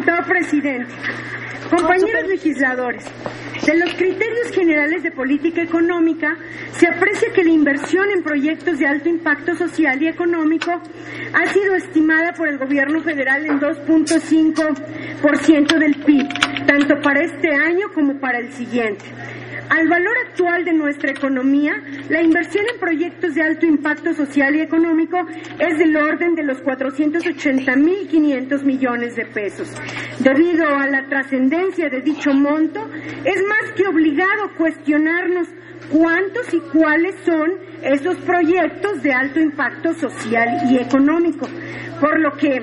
Diputado presidente, compañeros legisladores, de los criterios generales de política económica se aprecia que la inversión en proyectos de alto impacto social y económico ha sido estimada por el gobierno federal en 2.5% del PIB, tanto para este año como para el siguiente. Al valor actual de nuestra economía, la inversión en proyectos de alto impacto social y económico es del orden de los 480.500 millones de pesos. Debido a la trascendencia de dicho monto, es más que obligado cuestionarnos cuántos y cuáles son esos proyectos de alto impacto social y económico, por lo que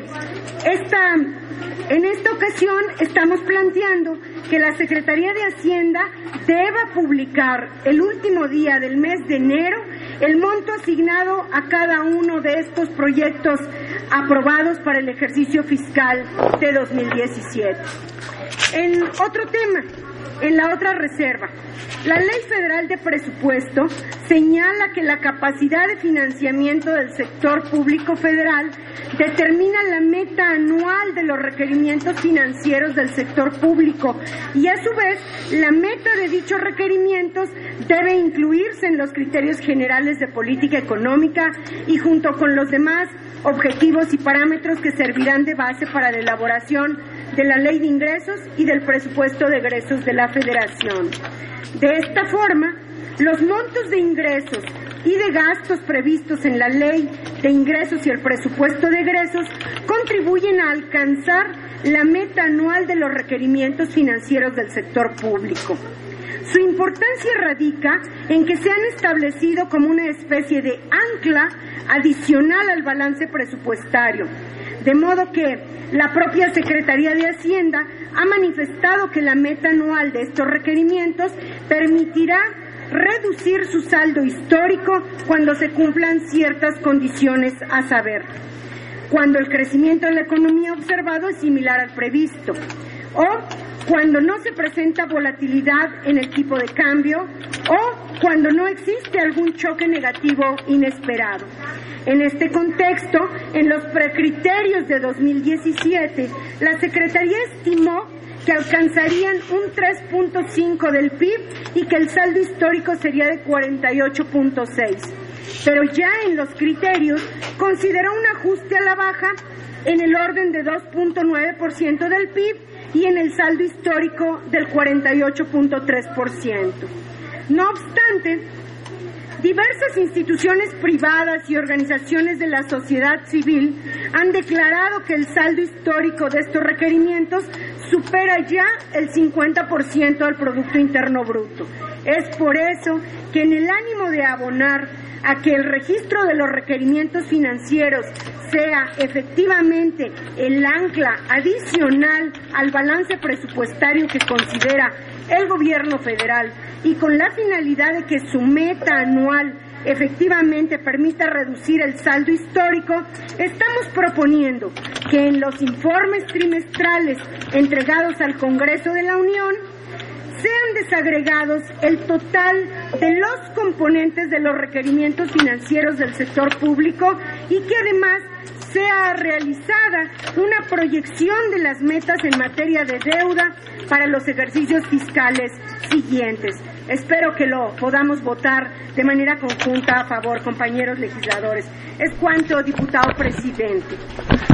en esta ocasión estamos planteando que la Secretaría de Hacienda deba publicar el último día del mes de enero el monto asignado a cada uno de estos proyectos aprobados para el ejercicio fiscal de 2017. En otro tema, en la otra reserva, la Ley Federal de Presupuesto señala que la capacidad de financiamiento del sector público federal determina la meta anual de los requerimientos financieros del sector público y a su vez la meta de dichos requerimientos debe incluirse en los criterios generales de política económica y junto con los demás objetivos y parámetros que servirán de base para la elaboración de la Ley de Ingresos y del Presupuesto de Egresos de la Federación. De esta forma, los montos de ingresos y de gastos previstos en la Ley de Ingresos y el Presupuesto de Egresos contribuyen a alcanzar la meta anual de los requerimientos financieros del sector público. Su importancia radica en que se han establecido como una especie de ancla adicional al balance presupuestario, de modo que la propia Secretaría de Hacienda ha manifestado que la meta anual de estos requerimientos permitirá reducir su saldo histórico cuando se cumplan ciertas condiciones, a saber, cuando el crecimiento de la economía observado es similar al previsto, o cuando no se presenta volatilidad en el tipo de cambio, o cuando no existe algún choque negativo inesperado. En este contexto, en los precriterios de 2017, la Secretaría estimó que alcanzarían un 3.5 del PIB y que el saldo histórico sería de 48.6. Pero ya en los criterios consideró un ajuste a la baja en el orden de 2.9% del PIB y en el saldo histórico del 48.3%. No obstante, diversas instituciones privadas y organizaciones de la sociedad civil han declarado que el saldo histórico de estos requerimientos supera ya el 50% del Producto Interno Bruto. Es por eso que en el ánimo de abonar a que el registro de los requerimientos financieros sea efectivamente el ancla adicional al balance presupuestario que considera el gobierno federal y con la finalidad de que su meta anual efectivamente permita reducir el saldo histórico, estamos proponiendo que en los informes trimestrales entregados al Congreso de la Unión sean desagregados el total de los componentes de los requerimientos financieros del sector público y que además sea realizada una proyección de las metas en materia de deuda para los ejercicios fiscales siguientes. Espero que lo podamos votar de manera conjunta a favor, compañeros legisladores. Es cuanto, diputado presidente.